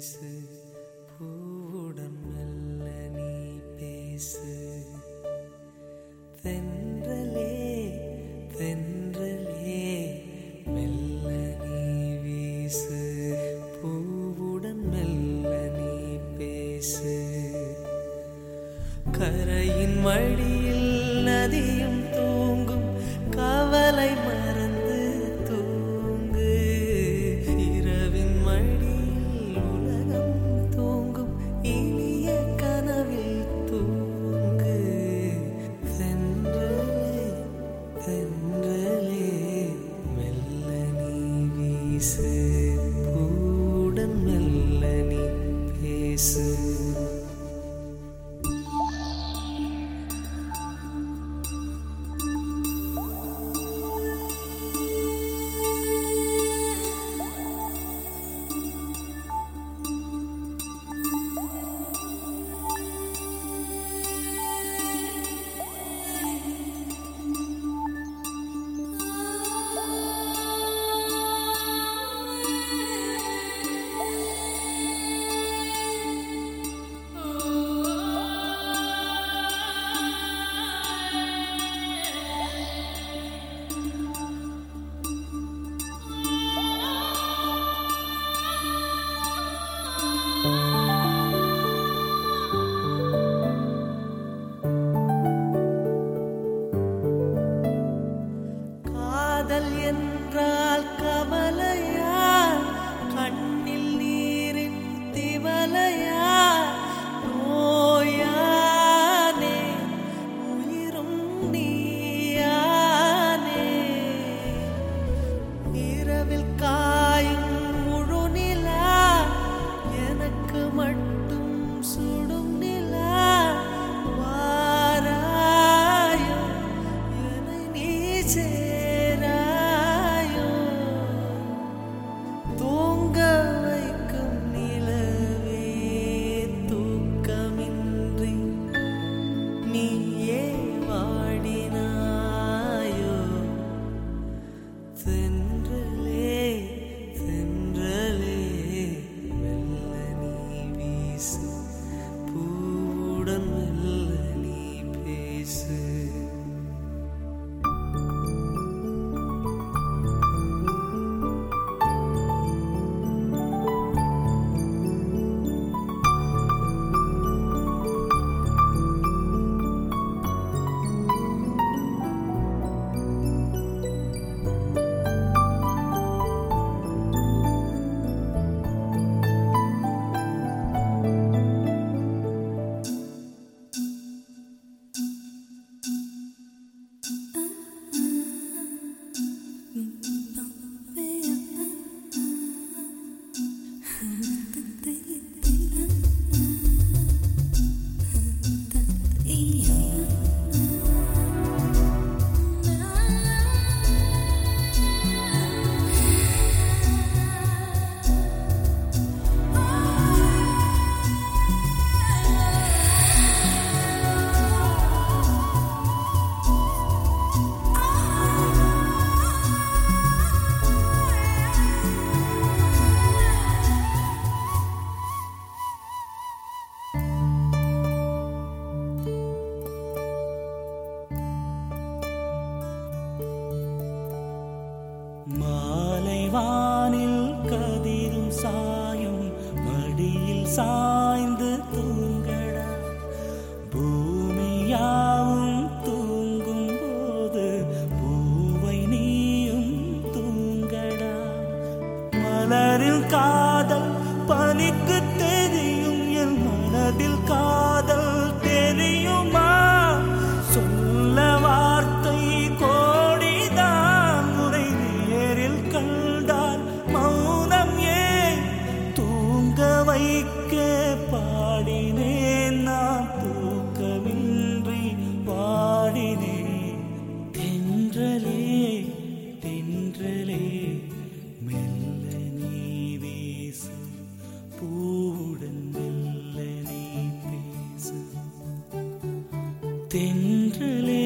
வீசு, பூவுடன் மெல்ல நீ பேசு. தென்றலே தென்றலே மெல்ல நீ வீசு, பூவுடன் மெல்ல நீ பேசு. கரையின் மடியில் நதியும் தூங்கும், கவலை மறந்து தூங்கு. இரவின் மடியில் உலகம் தூங்கும், இனிய கனவில் தூங்கு. தென்றலே தென்றலே மெல்ல நீ வீசு, பூவுடன் மெல்ல நீ பேசு. காதல் என்றால் கவலையா, கண்ணில் நீரின் திவலையா? நோயானே உயிரும் நீயானே. இரவில் காயும் முழு நிலா, எனக்கு மட்டும் சுடும் நிலா. வாராயோ என்னை நீ சேராயோ? தூங்க வைக்கும் நிலவே தூக்கமின்றி நீயே வாடினாயோ? தென்றலே தென்றலே மெல்ல நீ வீசு, பூவுடன் மெல்ல நீ பேசு. மாலை வானில் கதிரும் சாயும், மடியில் சாய்ந்து தூங்கடா. பூமியாவும் தூங்கும் போது பூவை நீயும் தூங்கடா. மலரில் காதல் பனிக்கு தெரியும், என் மனதில் காதல் தெரியுமா? சொல்ல வார்த்தை கோடிதான், உரை நேரில் கண்டால் மௌனம் ஏன்? தூங்க வைக்க பாடினேன் நான், தூக்கமின்றி பாடினேன். தென்றலே தென்றலே மெல்ல நீ வீசு, பூவுடன் மெல்ல நீ பேசு. தென்றலே